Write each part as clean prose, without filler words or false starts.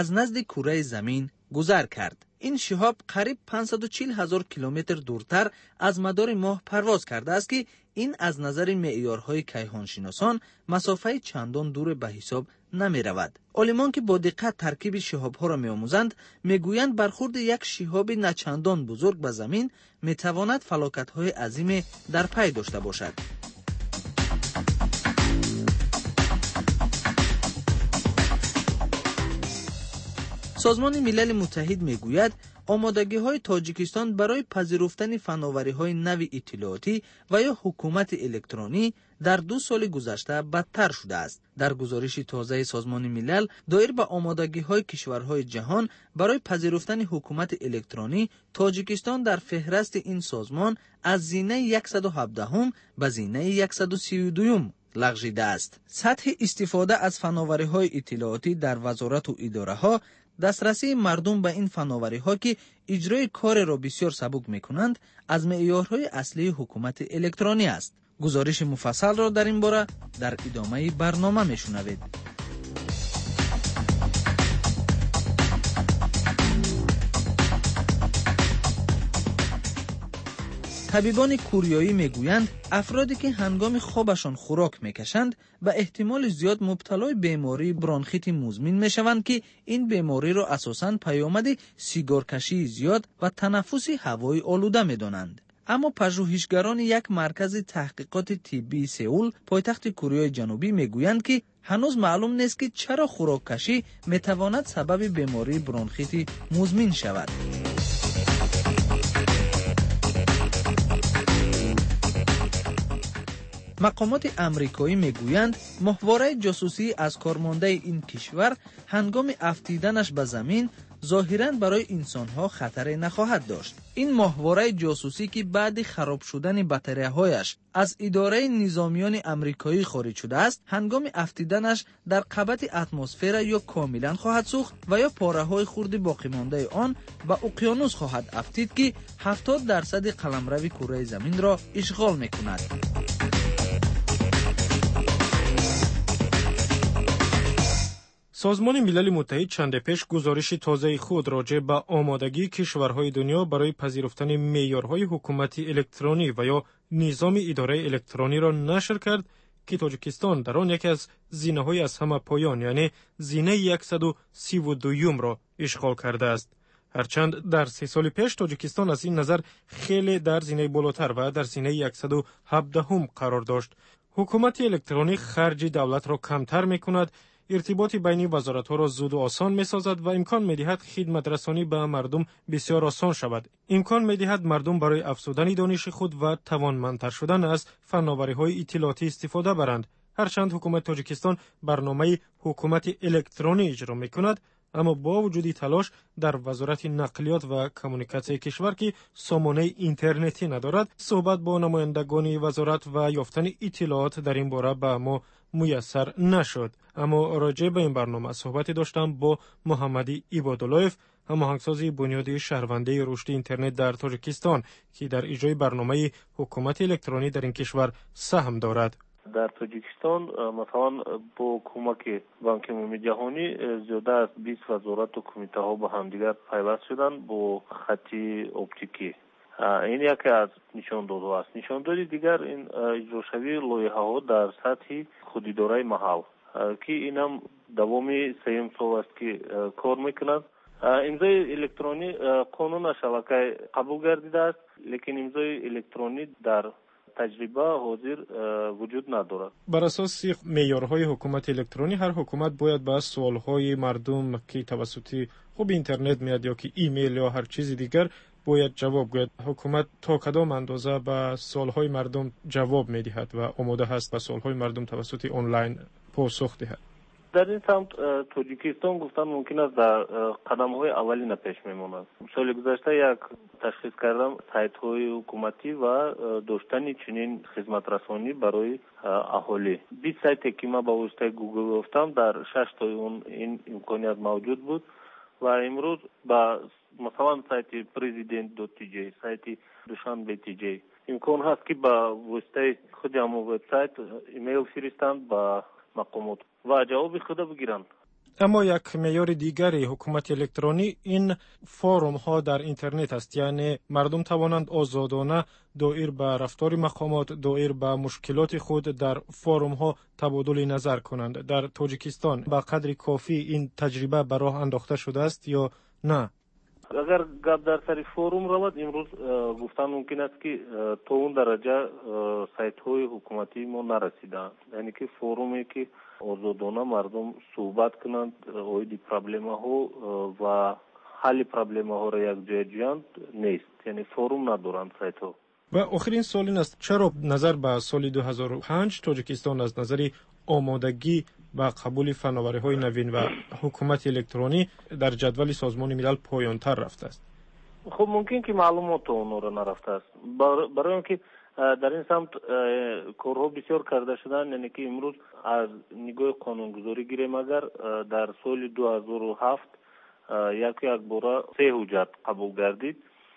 از نزد کره زمین گذر کرد. این شهاب قریب 540,000 کیلومتر دورتر از مدار ماه پرواز کرده است که این از نظر معیارهای کیهانشناسان مسافه چندان دور به حساب نمی رود. عالمان که با دقت ترکیب شهاب‌ها را می‌آموزند میگویند برخورد یک شهاب نچندان بزرگ به زمین میتواند فلاکت‌های عظیم در پی داشته باشد. سازمان ملل متحد میگوید آمادگی‌های تاجیکستان برای پذیرفتن فناوری‌های نو اطلاعاتی و یا حکومت الکترونی در 2 سال گذشته بدتر شده است. در گزارش تازه سازمان ملل دایر به آمادگی‌های کشورهای جهان برای پذیرفتن حکومت الکترونی، تاجیکستان در فهرست این سازمان از زینه 117 به زینه 132 لغزیده است. سطح استفاده از فناوری‌های اطلاعاتی در وزارت و اداره‌ها، دسترسی مردم به این فناوری‌ها که اجرای کار را بسیار سبک می‌کنند، از معیارهای اصلی حکومت الکترونی است. گزارش مفصل را در این باره در ادامه برنامه می‌شنوید. طبیبان کوریایی میگویند افرادی که هنگام خوابشان خوراک میکشند به احتمال زیاد مبتلای بیماری برونخیت مزمن میشوند که این بیماری را اساساً پیامد سیگارکشی زیاد و تنفس هوای آلوده میدانند. اما پژوهشگران یک مرکز تحقیقات طبی سئول پایتخت کره جنوبی میگویند که هنوز معلوم نیست که چرا خوراککشی میتواند سبب بیماری برونخیت مزمن شود. مقامات امریکایی میگویند ماهواره جاسوسی از کارمانده این کشور هنگام افتیدنش به زمین ظاهراً برای انسانها خطری نخواهد داشت. این ماهواره جاسوسی که بعد خراب شدن بطری‌هایش از اداره نظامیان امریکایی خارج شده است، هنگام افتیدنش در قبض اتمسفر یا کاملاً خواهد سوخت و یا پاره‌های خرد باقی مانده آن به اقیانوس خواهد افتید که 70% قلمرو کره زمین را اشغال می‌کند. سازمان ملل متحد چند پیش گزارش تازه خود راجع به آمادگی کشورهای دنیا برای پذیرفتن معیارهای حکومت الکترونی و یا نظام اداره الکترونی را نشر کرد که تاجیکستان در آن یکی از زینه‌های از همه پایان یعنی زینه 132 را اشغال کرده است. هرچند در 3 سال پیش تاجیکستان از این نظر خیلی در زینه بالاتر و در زینه 117 قرار داشت. حکومت الکترونی خرج دولت را کمتر می‌کند، ارتباط بین وزارت‌ها را زود و آسان می‌سازد و امکان می‌دهد خدمت رسانی به مردم بسیار آسان شود. امکان می‌دهد مردم برای افزودن دانش خود و توانمندتر شدن از فناوری‌های اطلاعاتی استفاده برند. هرچند حکومت تاجیکستان برنامه حکومت الکترونی اجرا می‌کند، اما با وجود تلاش در وزارت نقلیات و کمیونیکاسیون کشور که سامانه اینترنتی ندارد، صحبت با نمایندگان وزارت و یافتن اطلاعات در این باره به ما میسر نشد. اما راجع به این برنامه صحبت داشتم با محمدی عباداللهیف، هماهنگساز بنیادی شهروندی رشد اینترنت در تاجیکستان که در اجرای برنامه حکومت الکترونی در این کشور سهم دارد. در تاجیکستان مثلا با کمک بانک عمومی جهانی زیاده از 20 وزارت و کمیته ها با همدیگر پیوست شدن با خط اپتیکی. این یکی از نشاندادها است. نشانداد دیگر این اجراشوی لایحه ها در سطح خوداداره محل که اینم دوامی 3 سال است که کار میکنند. امضای الکترونی قانون شبکه قبول گردیده است، لیکن امضای الکترونی در تجربه حاضر وجود ندارد. بر اساس معیارهای حکومت الکترونی هر حکومت باید به سوالهای مردم که توسط اینترنت میاد یا که ایمیل یا هر چیز دیگر باید جواب گوید. حکومت تا کدام اندازه به سوالهای مردم جواب میدهد و آماده هست به سوالهای مردم توسط آنلاین پاسخ دهد؟ در این سمت تاجیکستان گفتن ممکن است در قدم‌های اولی پیش میماند. سال گذشته یک تشخیص کردم سایت‌های حکومتی و داشتن چنین خدمت رسانی برای اهالی. 20 سایتی که ما با واسطه گوگل گفتم در 6 تا اون این امکانیت موجود بود و امروز با مثلا سایت president.tj، سایت dushanbe.tj امکان هست که با واسطه خود همون وبسایت ایمیل فرستند با مقامات و جواب خود بگیرند. اما یک معیار دیگری حکومت الکترونی این فوروم ها در اینترنت است، یعنی مردم توانند آزادانه دایر به رفتار مقامات، دایر به مشکلات خود در فوروم ها تبادل نظر کنند. در تاجیکستان به قدر کافی این تجربه به راه انداخته شده است یا نه؟ اگر گپ در سر فوروم رود، امروز گفتن ممکن است که تا اون درجه سایت های حکومتی ما نرسیدند، یعنی که فورومی که آزادانه مردم صحبت کنند اوید پرابلم ها و حل پرابلم ها را یک جای جویند نیست، یعنی فوروم ندارند سایت ها. و آخرین سوال این است، چرا نظر به سال 2005 تاجیکستان از نظر آمادگی با قبول فناوری‌های نوین و حکومت الکترونی در جدول سازمان ملل پایان‌تر رفته است؟ خب ممکن که معلومات اونها را نرفته است، برای اینکه در این سمت کارها بسیار کرده شدن، یعنی که امروز از نگاه قانونگذاری گیریم، اگر در سال 2007 یک بار 3 حجت قبول گردید: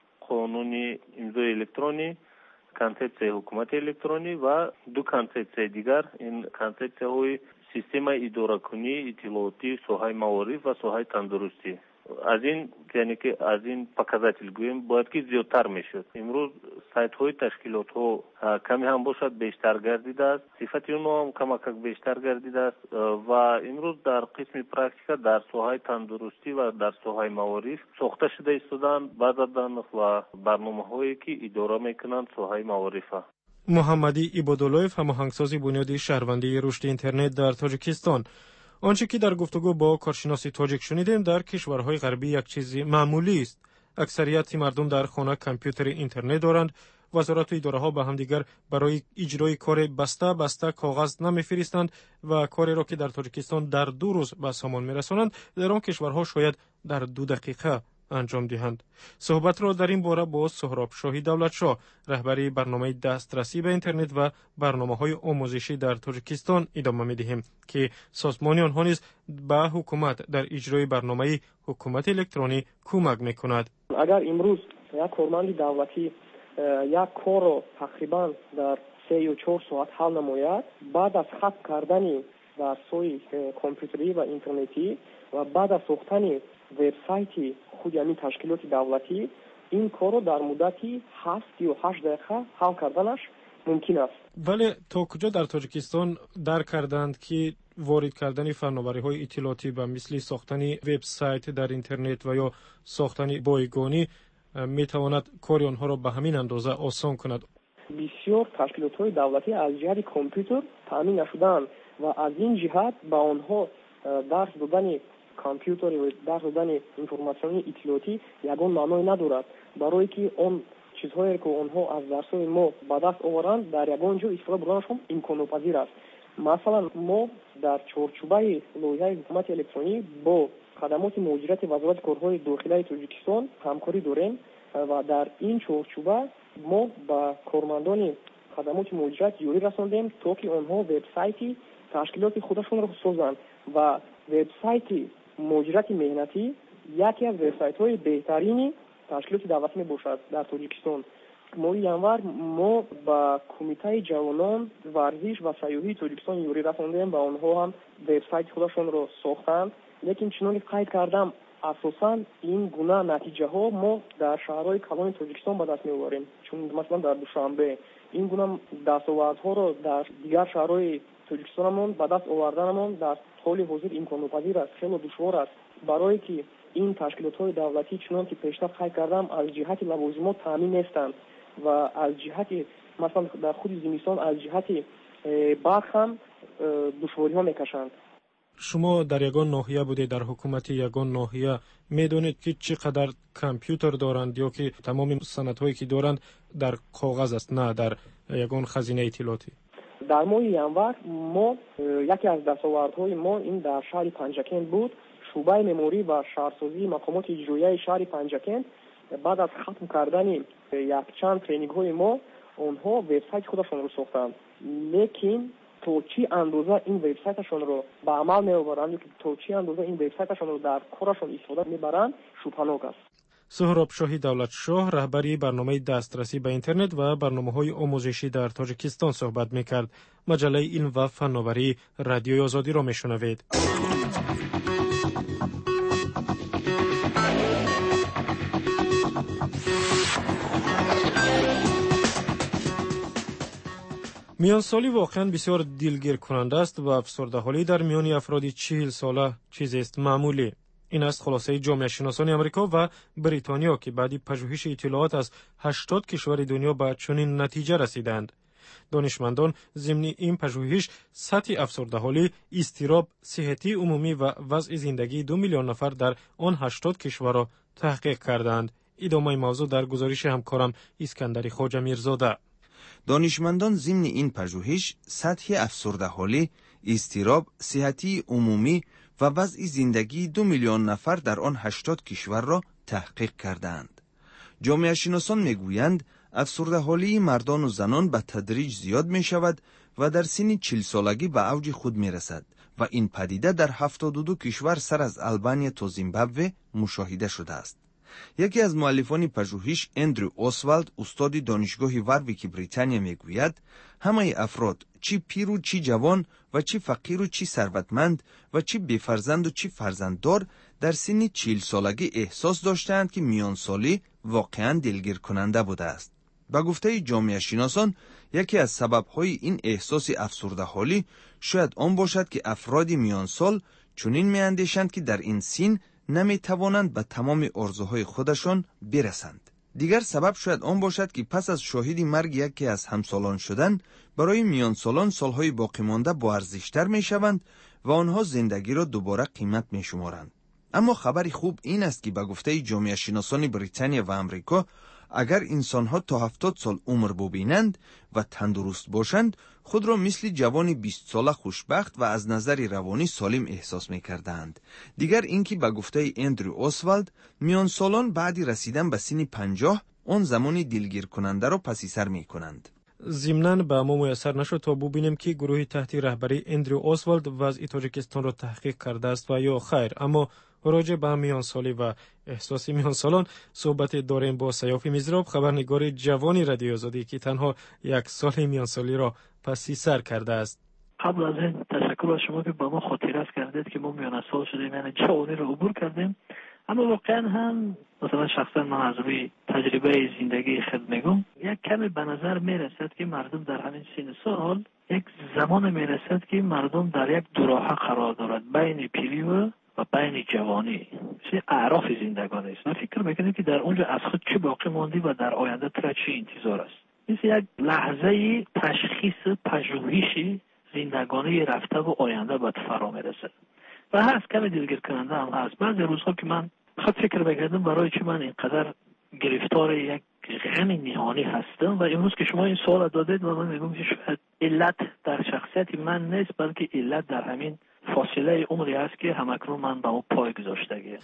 قانون امضای الکترونی، کنسپسیای حکومت الکترونی و 2 کنسپسیای دیگر. این کنسپسیای سیستم اداره کنی اطلاعاتی ساحه معارف و ساحه تندرستی. از این یعنی که از این показатель گویم باید که زیادتر میشد. امروز سایت های تشکیلات ها کمی هم باشد بیشتر گردیده است، صفت اونها هم کمک بیشتر گردیده است و امروز در قسم پرکتیکا در ساحه تندرستی و در ساحه معارف ساخته شده ایستادن بعد و برنامه هایی که اداره میکنند ساحه معارف. محمدی عباداللهیف، هماهنگساز بنیاد شهروندی رشد اینترنت در تاجیکستان. آنچه که در گفتگو با کارشناس تاجیک شنیدیم در کشورهای غربی یک چیز معمولی است. اکثریت مردم در خانه کامپیوتر اینترنت دارند. وزارت و اداره ها به هم دیگر برای اجرای کار بسته کاغذ نمیفرستند و کاری را که در تاجیکستان در 2 روز به سامان میرسانند در آن کشورها شاید در 2 دقیقه انجام دهند. صحبت را در این باره با سهراب شاهی دولتشاه، رهبری برنامه دسترسی به اینترنت و برنامه‌های آموزشی در تاجیکستان ادامه می‌دهیم که سازمان آنها نیز به حکومت در اجرای برنامه حکومت الکترونی کمک می‌کند. اگر امروز یک کارمند دولتی یک کار را تقریبا در 3 یا 4 ساعت حل نماید، بعد از ختم کردن درس‌های کامپیوتری و اینترنتی و بعد از ساختن وبسایت خود یعنی تشکیلات دولتی، این کار رو در مدتی 7 یا 8 دقیقه حل کردنش ممکن است. ولی تا کجا در تاجیکستان درک کردند که وارد کردن فناوری‌های اطلاعاتی به مثل ساختن وبسایت در اینترنت و یا ساختن بایگانی میتواند کار آنها را به همین اندازه آسان کند؟ بسیار تشکیلات‌های دولتی از جهت کامپیوتر تامین نشدند و از این جهت به آنها درس دادن کامپیوتر و درس دادن اینفورماسیون اطلاعاتی یگان معنی ندارد، برای که آن چیزهایی که آنها از درس‌های ما به دست آورند در یگان جا استفاده بردنشان امکان‌پذیر است. مثلا ما در چارچوبه لایحه حکومت الکترونی با خدمات مدیریت وزارت کارهای داخلی تاجیکستان همکاری داریم و در این چارچوبه ما با کارمندان خدمات مدیریت یاری رساندیم تا که آنها وبسایت تشکیلات خودشون را سازند و وبسایت مدیریت مهنتی یکی از وبسایت‌های بهترین تشکیلات دولتی میباشد در تاجیکستان. ماه ینور ما با کمیته جوانان ورزش و سیاحی تاجیکستان یاری رساندیم و آنها هم وبسایت خودشون را ساختند، لیکن چنانکه قید کردم اساساً این گونه نتیجه ها ما در شهرهای کلان تاجیکستان به دست می‌آوریم، چون مثلا در دوشنبه این گونه دستاوردها را در دیگر شهرهای تاجیکستانمون به دست آوردنمون در حال حاضر امکان‌پذیر است، خیلی دشوار است، برای که این تشکیلات‌های دولتی چنانکه پیشتر قید کردم از جهت لوازمات تامین نیستند و از جهت مثلا در خود زمستان از جهت برق هم دشواری‌ها می‌کشند. شما در یگان ناحیه بودید، در حکومت یگان ناحیه میدونید که چقدر کامپیوتر دارند یا که تمام سندهایی که دارند در کاغذ است، نه در یگان خزینه اطلاعاتی؟ در ماه ینور ما یکی از دستاوردهای ما این در شهر پنجکند بود. شعبه مموری و شهرسازی مقامات اجرایی شهر پنجکند بعد از ختم کردن یک چند ترینینگ های ما آنها وبسایت خودشون رو ساختند، لیکن تو چی اندازه این وبسایتشون رو به عمل میآورند یا تو چی اندازه این وبسایتشون رو در کارشون استفاده میبرند شبهه‌ناک است. سهراب شاهی دولتشاه، رهبری برنامه دسترسی به اینترنت و برنامه‌های آموزشی در تاجیکستان صحبت می‌کرد. مجله علم و فناوری رادیوی آزادی را می‌شنوید. میانسالی واقعا بسیار دلگیر کننده است و افسرده‌حالی در میان افراد 40 ساله چیزی است معمولی. این است خلاصه جامعه شناسان آمریکا و بریتانیا که بعد پژوهش اطلاعات از 80 کشور دنیا به چنین نتیجه رسیدند. دانشمندان ضمن این پژوهش سطح افسرده‌حالی، اضطراب، صحتی عمومی و وضع زندگی 2 میلیون نفر در آن 80 کشور را تحقیق کردند. ادامه موضوع در گزارش همکارم اسکندر خواجه میرزاده. دانشمندان ضمن این پژوهش سطح افسرده‌حالی، اضطراب، صحتی عمومی و وضع زندگی 2 میلیون نفر در آن 80 کشور را تحقیق کردند. جامعه شناسان میگویند افسرده‌حالی مردان و زنان به تدریج زیاد می شود و در سن 40 سالگی به اوج خود می رسد و این پدیده در 72 کشور سر از آلبانیا تا زیمبابوه مشاهده شده است. یکی از مؤلفان پژوهش اندرو اوسوالد استاد دانشگاه وارویک بریتانیا میگوید همه افراد چی پیر و چی جوان و چی فقیر و چی ثروتمند و چی بی‌فرزند و چی فرزنددار در سن 40 سالگی احساس داشتند که میانسالی واقعاً دلگیر کننده بوده است. با گفته جامعه شناسان یکی از سبب‌های این احساس افسرده‌حالی شاید آن باشد که افراد میانسال چنین می‌اندیشند که در این سن نمی توانند به تمام آرزوهای خودشان برسند. دیگر سبب شاید آن باشد که پس از شاهد مرگ یکی از همسالان شدن برای میانسالان سالهای باقی مانده با ارزش‌تر می شوند و آنها زندگی را دوباره قیمت می شمارند. اما خبر خوب این است که به گفته جامعه شناسان بریتانیا و امریکا اگر انسانها تا 70 سال عمر ببینند و تندرست باشند خود را مثل جوان 20 ساله خوشبخت و از نظر روانی سالم احساس می کردند. دیگر اینکه به گفته اندرو اوسوالد میان سالان بعد رسیدن به سن 50 آن زمان دلگیر کننده را پس سر می کنند. ضمناً به ما میسر نشد تا ببینیم که گروه تحت رهبری اندرو اوسوالد وضع تاجیکستان را تحقیق کرده است و یا خیر. اما راجع به میانسالی و احساس میانسالان صحبت داریم با سیاف میزراب، خبرنگار جوانی رادیو آزادی که تنها 1 سال میانسالی را پس سر کرده است. قبل از این تشکر از شما که با ما خاطره کردید که ما میانسال شدیم، یعنی جوانی را عبور کردیم. اما واقعا هم مثلا شخصا من از روی تجربه زندگی خود میگم یک کمی به نظر میرسد که مردم در همین سن سال یک زمان میرسد که مردم در یک دوراهه قرار دارد بین پیری و بین جوانی، چه اعراف زندگانی است. من فکر میکنم که در اونجا از خود چه باقی ماندی و در آینده تو چه انتظار است. مثل یک لحظه تشخیص پژوهش زندگانی رفته و آینده باید فرا میرسه و هست کمی دلگیر کننده هم هست. بعضی روزها که من خود فکر میکردم برای چی من اینقدر گرفتار یک غم نهانی هستم و امروز که شما این سوال دادید و من میگم که شاید علت در شخصیت من نیست بلکه علت در همین فاصله عمری است که همکنون من با اون پای گذاشتگی.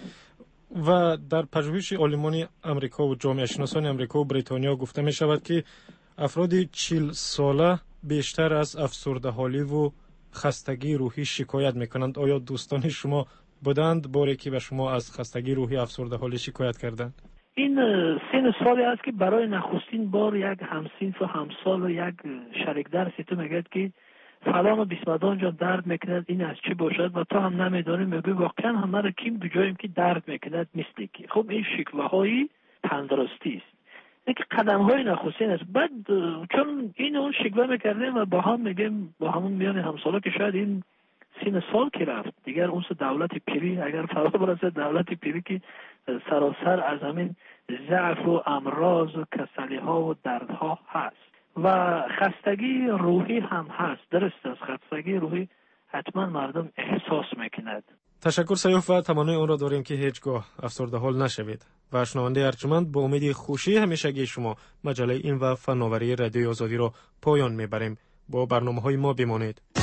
و در پژوهش عالمان امریکا و جامعه شناسان امریکا و بریتانیا گفته می شود که افراد 40 ساله بیشتر از افسرده‌حالی و خستگی روحی شکایت میکنند. آیا دوستان شما بودند باری که به شما از خستگی روحی افسرده‌حالی شکایت کردند؟ این سن سالی است که برای نخستین بار یک همسنف و همسال و یک شریک درسی تو میگه که فلان و بیسمدان جا درد میکند، این از چی باشد و تو هم نمیدانی، میگوی واقعا همه را کیم بجاییم که درد میکند مثل که. خب این شکوه های تندرستی است، این که قدم های نخستین است. بعد چون این اون شکوه میکردیم و با هم میگیم با همون میان همسالا که شاید این سن سال که رفت دیگر اون دولت پیری اگر فرا برسد، دولت پیری که سراسر از همین ضعف و امراض و کسلی ها و دردها هست و خستگی روحی هم هست. درست است، خستگی روحی حتما مردم احساس میکند. تشکر سیاف و تمنای اون را داریم که هیچگاه افسرده حال نشوید. و شنونده ارجمند با امید خوشی همیشگی شما مجله این و فناوری رادیو آزادی را پایان میبریم. با برنامه‌های ما بمانید.